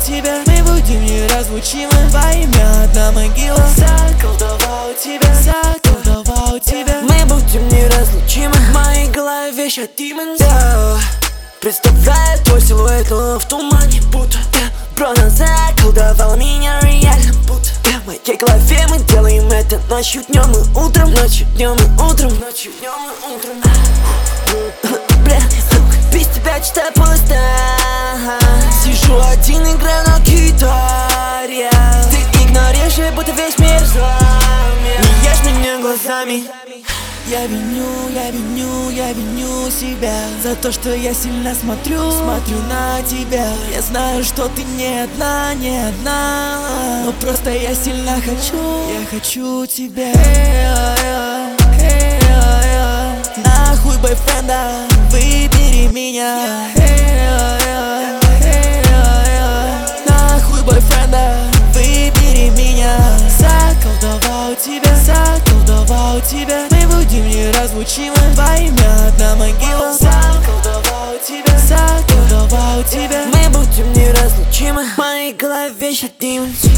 тебя, мы будем неразлучимы. Во имя одна могила. Заколдовал тебя, заколдовал тебя. Мы будем неразлучимы. В моей голове ща демон, да. Представляю твой силуэт, но в тумане будто Брона заколдовала меня реально будто в моей голове мы делаем это ночью, днем и утром. Ночью, днем и утром. Ночью, днем и утром. Бля, без тебя чисто пусто. Сижу один, играю на гитаре. Ты игнорируешь, будто весь мир злами. Не ешь меня глазами. Я виню себя за то, что я сильно смотрю на тебя. Я знаю, что ты не одна, но просто я сильно хочу тебя. Нахуй бойфренда, выбери меня. Нахуй бойфренда, выбери меня. Заколдовал тебя, мы будем неразлучимы. Во имя одна могила. Заколдовал тебя. Мы будем неразлучимы. В моей голове ща демон.